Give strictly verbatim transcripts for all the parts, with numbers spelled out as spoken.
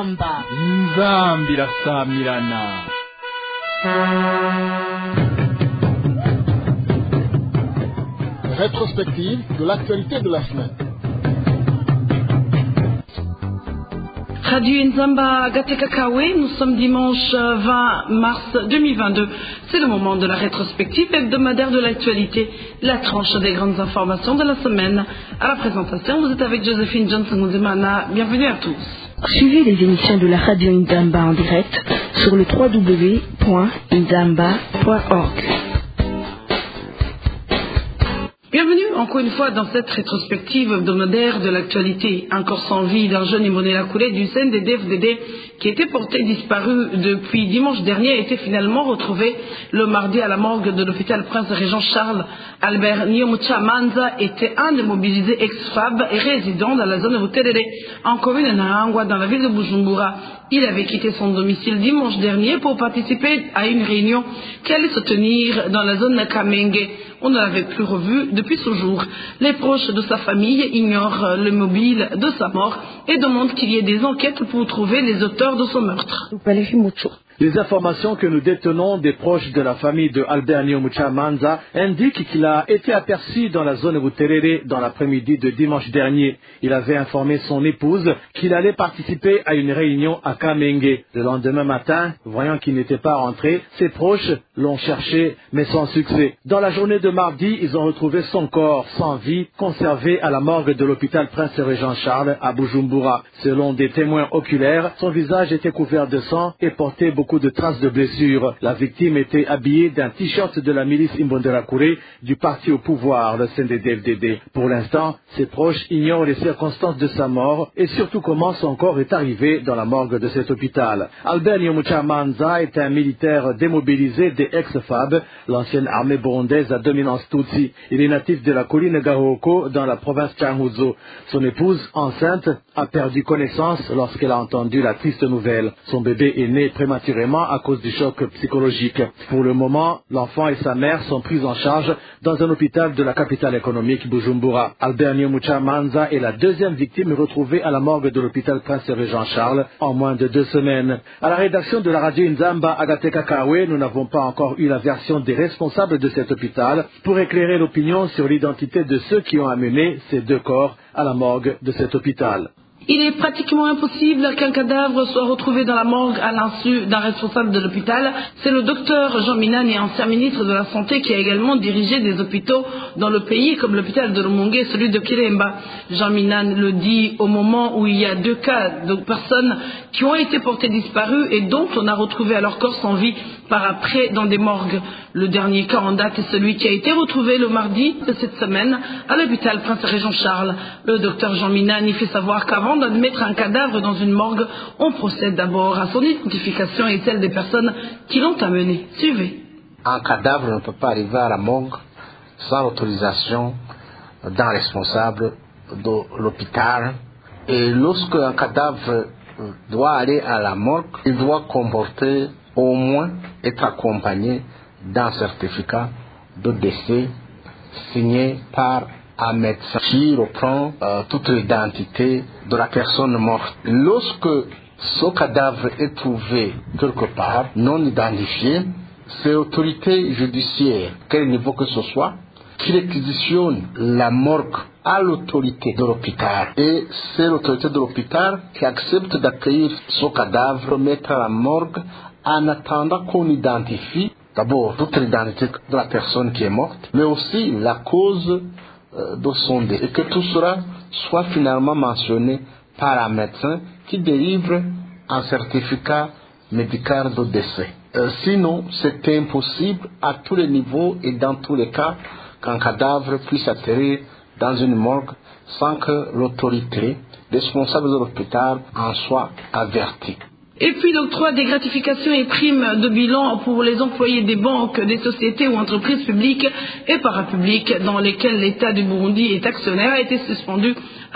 Inzamba. Nzambi rasamirana. Rétrospective de l'actualité de la semaine. Radio Nzamba Gatekakawe, nous sommes dimanche vingt mars deux mille vingt-deux. C'est le moment de la rétrospective hebdomadaire de l'actualité, la tranche des grandes informations de la semaine. À la présentation, vous êtes avec Joséphine Johnson-Mouzemana. Bienvenue à tous. Suivez les émissions de la Radio Nzamba en direct sur le w w w point nzamba point org. Bienvenue encore une fois dans cette rétrospective hebdomadaire de l'actualité. Un corps sans vie d'un jeune Imonela Koulé du C N D D F D D qui était porté disparu depuis dimanche dernier a été finalement retrouvé le mardi à la morgue de l'hôpital Prince-Régent Charles. Albert Niomucha Manza était un des mobilisés ex-F A B et résident dans la zone de Buterere, en commune de Nahangwa, dans la ville de Bujumbura. Il avait quitté son domicile dimanche dernier pour participer à une réunion qui allait se tenir dans la zone de Kamenge. On ne l'avait plus revu depuis ce jour. Les proches de sa famille ignorent le mobile de sa mort et demandent qu'il y ait des enquêtes pour trouver les auteurs de son meurtre. Les informations que nous détenons des proches de la famille de Albert Niomucha Manza indiquent qu'il a été aperçu dans la zone Buterere dans l'après-midi de dimanche dernier. Il avait informé son épouse qu'il allait participer à une réunion à Kamenge. Le lendemain matin, voyant qu'il n'était pas rentré, ses proches l'ont cherché, mais sans succès. Dans la journée de mardi, ils ont retrouvé son corps sans vie, conservé à la morgue de l'hôpital Prince-Régent Charles à Bujumbura. Selon des témoins oculaires, son visage était couvert de sang et portait beaucoup de traces de blessures. La victime était habillée d'un t-shirt de la milice Imbonerakure du parti au pouvoir, le C N D D F D D. Pour l'instant, ses proches ignorent les circonstances de sa mort et surtout comment son corps est arrivé dans la morgue de cet hôpital. Albert Niomucha Manza est un militaire démobilisé des ex-F A B, l'ancienne armée burundaise à dominance Tutsi. Il est natif de la colline Gahoko dans la province Changuzo. Son épouse, enceinte, a perdu connaissance lorsqu'elle a entendu la triste nouvelle. Son bébé est né prématurément à cause du choc psychologique. Pour le moment, l'enfant et sa mère sont pris en charge dans un hôpital de la capitale économique Bujumbura. Albert Niomucha Manza est la deuxième victime retrouvée à la morgue de l'hôpital Prince-Régent Charles en moins de deux semaines. À la rédaction de la radio Nzamba Agatekakawe, nous n'avons pas encore eu la version des responsables de cet hôpital pour éclairer l'opinion sur l'identité de ceux qui ont amené ces deux corps à la morgue de cet hôpital. Il est pratiquement impossible qu'un cadavre soit retrouvé dans la morgue à l'insu d'un responsable de l'hôpital. C'est le docteur Jean Minani, ancien ministre de la Santé, qui a également dirigé des hôpitaux dans le pays, comme l'hôpital de Rumongue et celui de Kiremba. Jean Minani le dit au moment où il y a deux cas de personnes qui ont été portées disparues et dont on a retrouvé leur corps sans vie par après dans des morgues. Le dernier cas en date est celui qui a été retrouvé le mardi de cette semaine à l'hôpital Prince-Régent Charles. Le docteur Jean Minani fait savoir qu'avant d'admettre un cadavre dans une morgue, on procède d'abord à son identification et celle des personnes qui l'ont amené. Suivez. Un cadavre ne peut pas arriver à la morgue sans l'autorisation d'un responsable de l'hôpital. Et lorsque un cadavre doit aller à la morgue, il doit comporter au moins être accompagné d'un certificat de décès signé par un médecin qui reprend euh, toute l'identité de la personne morte. Lorsque ce cadavre est trouvé quelque part, non identifié, c'est l'autorité judiciaire, quel niveau que ce soit, qui réquisitionne la morgue à l'autorité de l'hôpital. Et c'est l'autorité de l'hôpital qui accepte d'accueillir ce cadavre, mettre à la morgue, en attendant qu'on identifie d'abord toute l'identité de la personne qui est morte, mais aussi la cause de son décès, et que tout cela soit finalement mentionné par un médecin qui délivre un certificat médical de décès. Euh, sinon, c'est impossible à tous les niveaux et dans tous les cas qu'un cadavre puisse atterrir dans une morgue sans que l'autorité responsable de l'hôpital en soit avertie. Et puis l'octroi des gratifications et primes de bilan pour les employés des banques, des sociétés ou entreprises publiques et parapubliques dans lesquelles l'État du Burundi est actionnaire a été suspendu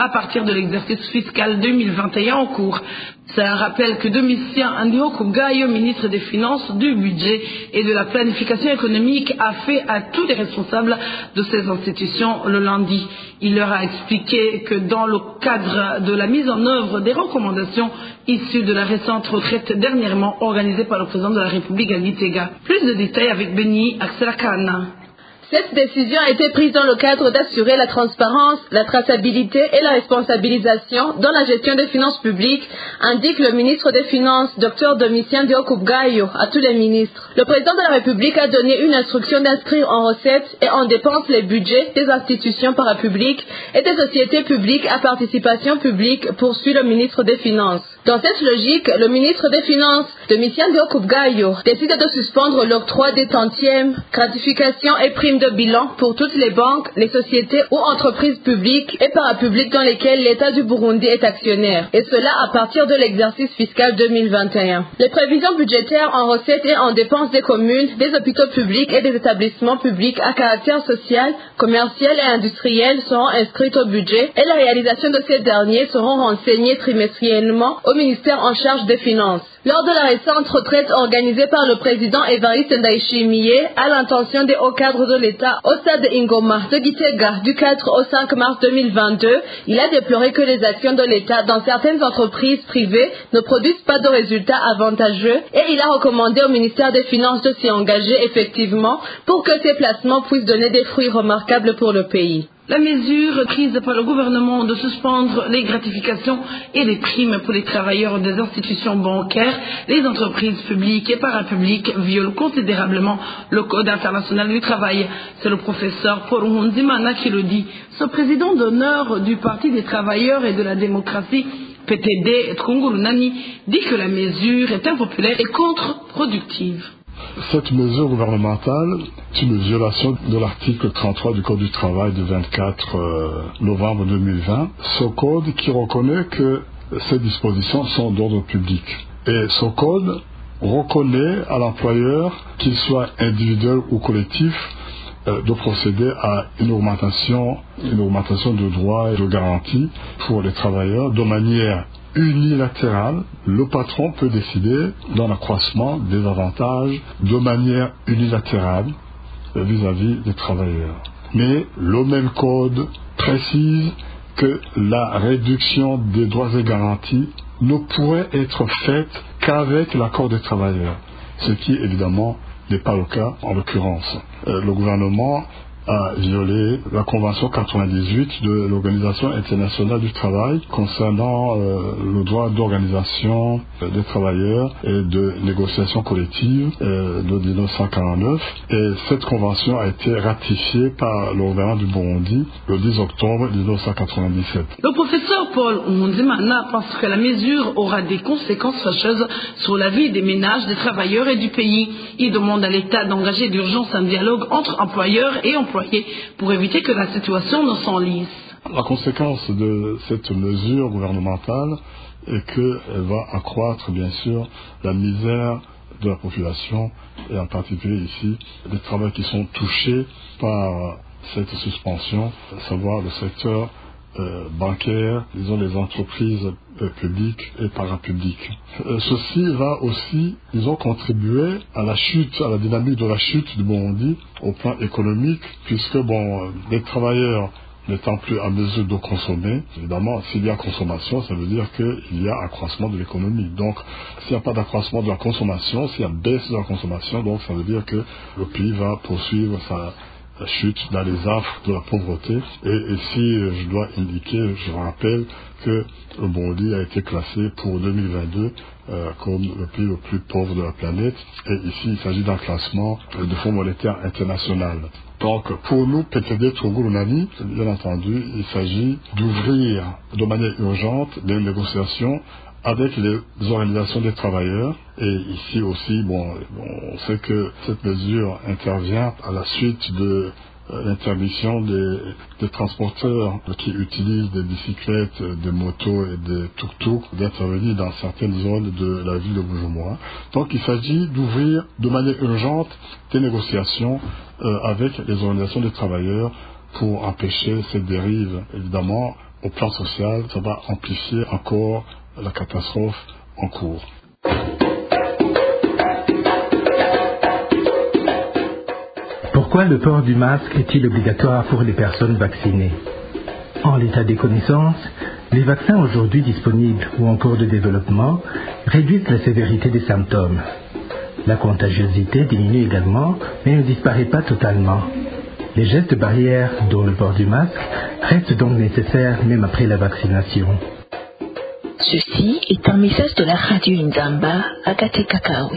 à partir de l'exercice fiscal deux mille vingt et un en cours. C'est un rappel que Domitien Ndiokubwayo, ministre des Finances, du Budget et de la Planification économique, a fait à tous les responsables de ces institutions le lundi. Il leur a expliqué que dans le cadre de la mise en œuvre des recommandations issues de la récente retraite dernièrement organisée par le président de la République à Gitega. Plus de détails avec Benny Akselakana. Cette décision a été prise dans le cadre d'assurer la transparence, la traçabilité et la responsabilisation dans la gestion des finances publiques, indique le ministre des Finances, Dr Domitien Ndiokubwayo, à tous les ministres. Le président de la République a donné une instruction d'inscrire en recettes et en dépenses les budgets des institutions parapubliques et des sociétés publiques à participation publique, poursuit le ministre des Finances. Dans cette logique, le ministre des Finances, Domitien Ndiokubwayo, décide de suspendre l'octroi des tantièmes, gratifications et primes de bilan pour toutes les banques, les sociétés ou entreprises publiques et parapubliques dans lesquelles l'État du Burundi est actionnaire, et cela à partir de l'exercice fiscal deux mille vingt et un. Les prévisions budgétaires en recettes et en dépenses des communes, des hôpitaux publics et des établissements publics à caractère social, commercial et industriel seront inscrites au budget et la réalisation de ces derniers seront renseignées trimestriellement au ministère en charge des Finances. Lors de la récente retraite organisée par le président Evariste Ndayishimiye à l'intention des hauts cadres de l'État au stade Ingoma de Gitega du quatre au cinq mars deux mille vingt-deux, il a déploré que les actions de l'État dans certaines entreprises privées ne produisent pas de résultats avantageux et il a recommandé au ministère des Finances de s'y engager effectivement pour que ces placements puissent donner des fruits remarquables pour le pays. La mesure prise par le gouvernement de suspendre les gratifications et les primes pour les travailleurs des institutions bancaires, les entreprises publiques et parapubliques viole considérablement le Code international du travail. C'est le professeur Paul Nkunzimana qui le dit. Ce président d'honneur du Parti des travailleurs et de la démocratie, P T D, Tkhungulunani, dit que la mesure est impopulaire et contre-productive. Cette mesure gouvernementale est une violation de l'article trente-trois du Code du travail du vingt-quatre novembre deux mille vingt. Ce code qui reconnaît que ces dispositions sont d'ordre public. Et ce code reconnaît à l'employeur, qu'il soit individuel ou collectif, euh, de procéder à une augmentation, une augmentation de droits et de garanties pour les travailleurs de manière unilatérale. Le patron peut décider d'un accroissement des avantages de manière unilatérale vis-à-vis des travailleurs. Mais le même code précise que la réduction des droits et garanties ne pourrait être faite qu'avec l'accord des travailleurs, ce qui évidemment n'est pas le cas en l'occurrence. Euh, le gouvernement a violé la Convention quatre-vingt-dix-huit de l'Organisation internationale du travail concernant euh, le droit d'organisation euh, des travailleurs et de négociation collective euh, de mille neuf cent quarante-neuf. Et cette convention a été ratifiée par le gouvernement du Burundi le dix octobre mille neuf cent quatre-vingt-dix-sept. Le professeur Paul Nkunzimana pense que la mesure aura des conséquences fâcheuses sur la vie des ménages, des travailleurs et du pays. Il demande à l'État d'engager d'urgence un dialogue entre employeurs et employés pour éviter que la situation ne s'enlise. La conséquence de cette mesure gouvernementale est qu'elle va accroître bien sûr la misère de la population et en particulier ici les travailleurs qui sont touchés par cette suspension, à savoir le secteur euh, bancaire, disons les entreprises euh, publiques et parapubliques. Euh, ceci va aussi, ils ont contribué à la chute, à la dynamique de la chute du Burundi au plan économique, puisque bon, les travailleurs n'étant plus à mesure de consommer, évidemment, s'il y a consommation, ça veut dire qu'il y a accroissement de l'économie. Donc, s'il n'y a pas d'accroissement de la consommation, s'il y a baisse de la consommation, donc ça veut dire que le pays va poursuivre sa la chute dans les affres de la pauvreté. Et ici, je dois indiquer, je rappelle que le Burundi a été classé pour deux mille vingt-deux euh, comme le pays le plus pauvre de la planète. Et ici, il s'agit d'un classement de Fonds monétaire international. Donc, pour nous, P T D Tkhungulunani, bien entendu, il s'agit d'ouvrir de manière urgente des négociations avec les organisations des travailleurs. Et ici aussi, bon, on sait que cette mesure intervient à la suite de euh, l'interdiction des, des transporteurs qui utilisent des bicyclettes, des motos et des tuk-tuk d'intervenir dans certaines zones de la ville de Bujumbura. Donc il s'agit d'ouvrir de manière urgente des négociations euh, avec les organisations des travailleurs pour empêcher cette dérive. Évidemment, au plan social, ça va amplifier encore la catastrophe en cours. Pourquoi le port du masque est-il obligatoire pour les personnes vaccinées? En l'état des connaissances, les vaccins aujourd'hui disponibles ou en cours de développement réduisent la sévérité des symptômes. La contagiosité diminue également, mais ne disparaît pas totalement. Les gestes barrières, dont le port du masque, restent donc nécessaires même après la vaccination. Ceci est un message de la radio Inzamba à Katekakawe.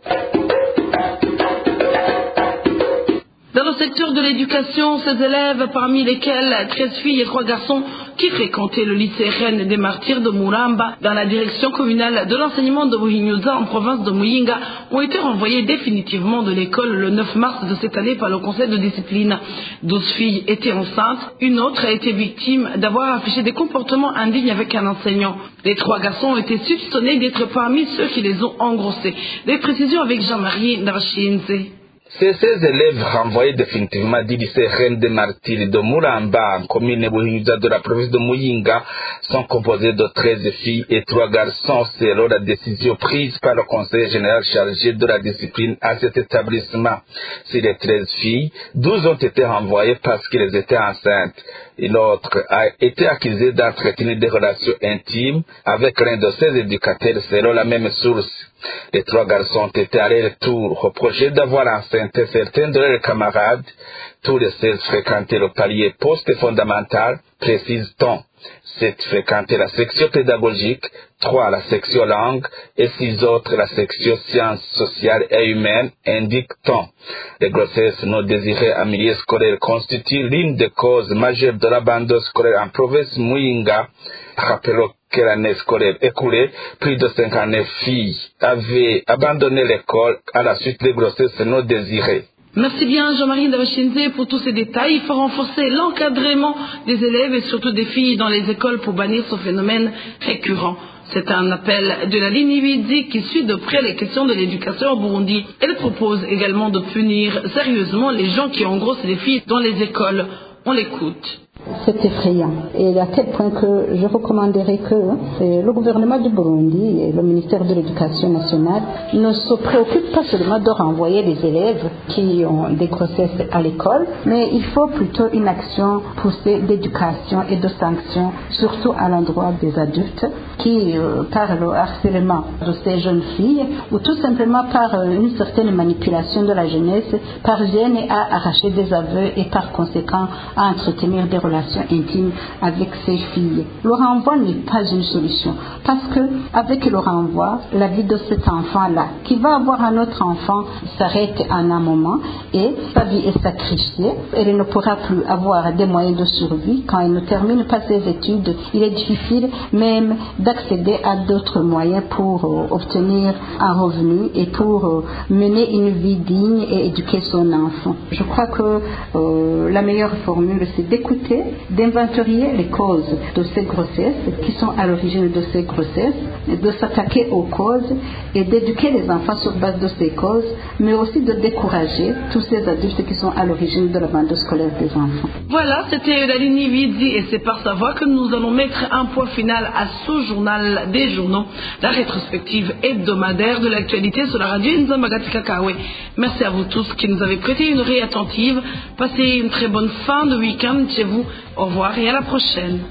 Dans le secteur de l'éducation, ces élèves, parmi lesquels treize filles et trois garçons qui fréquentaient le lycée Reine des Martyrs de Muramba dans la direction communale de l'enseignement de Buhinyuza en province de Muyinga, ont été renvoyés définitivement de l'école le neuf mars de cette année par le conseil de discipline. douze filles étaient enceintes, une autre a été victime d'avoir affiché des comportements indignes avec un enseignant. Les trois garçons ont été soupçonnés d'être parmi ceux qui les ont engrossés. Des précisions avec Jean-Marie Ndavashinze. Ces seize élèves renvoyés définitivement du lycée Reine des Martyrs de Muramba en commune Buhinyuza de la province de Muyinga sont composés de treize filles et trois garçons selon la décision prise par le conseil général chargé de la discipline à cet établissement. Sur les treize filles, douze ont été renvoyées parce qu'elles étaient enceintes. Une autre a été accusée d'entretenir des relations intimes avec l'un de ses éducateurs selon la même source. Les trois garçons ont été à leur tour au projet d'avoir enceinté certains de leurs camarades. Tous les seize fréquentaient le palier post-fondamental, précise-t-on. Sept fréquentaient la section pédagogique, trois la section langue et six autres la section sciences sociales et humaines, indique-t-on. Les grossesses non désirées en milieu scolaire constituent l'une des causes majeures de l'abandon scolaire en province Muyinga. Rappelons que l'année scolaire écoulée, plus de cinquante-neuf filles avaient abandonné l'école à la suite des grossesses non désirées. Merci bien Jean-Marie Ndavashinze pour tous ces détails. Il faut renforcer l'encadrement des élèves et surtout des filles dans les écoles pour bannir ce phénomène récurrent. C'est un appel de la ligne huit qui suit de près les questions de l'éducation au Burundi. Elle propose également de punir sérieusement les gens qui engrossent les filles dans les écoles. On l'écoute. C'est effrayant. Et à tel point que je recommanderais que euh, le gouvernement du Burundi et le ministère de l'Éducation nationale ne se préoccupent pas seulement de renvoyer les élèves qui ont des grossesses à l'école, mais il faut plutôt une action poussée d'éducation et de sanctions, surtout à l'endroit des adultes qui, euh, par le harcèlement de ces jeunes filles ou tout simplement par euh, une certaine manipulation de la jeunesse, parviennent à arracher des aveux et par conséquent à entretenir des relations intimes avec ces filles. Le renvoi n'est pas une solution parce que avec le renvoi, la vie de cet enfant-là qui va avoir un autre enfant s'arrête en un moment et sa vie est sacrifiée. Elle ne pourra plus avoir des moyens de survie quand elle ne termine pas ses études. Il est difficile même d'accéder à d'autres moyens pour euh, obtenir un revenu et pour euh, mener une vie digne et éduquer son enfant. Je crois que euh, la meilleure formule c'est d'écouter, d'inventorier les causes de ces grossesses qui sont à l'origine de ces grossesses, de s'attaquer aux causes et d'éduquer les enfants sur base de ces causes, mais aussi de décourager tous ces adultes qui sont à l'origine de l'abandon scolaire des enfants. Voilà, c'était la ligne Vidi et c'est par sa voix que nous allons mettre un point final à ce journal des journaux, la rétrospective hebdomadaire de l'actualité sur la radio Nzamba Katekakawe. Merci à vous tous qui nous avez prêté une oreille attentive. Passez une très bonne fin de week-end chez vous. Au revoir et à la prochaine.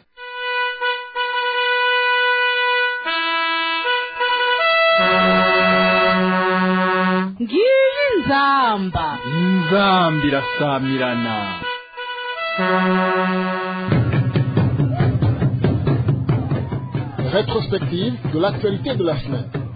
Nzamba. Nzamba irasamirana. Rétrospective de l'actualité de la semaine.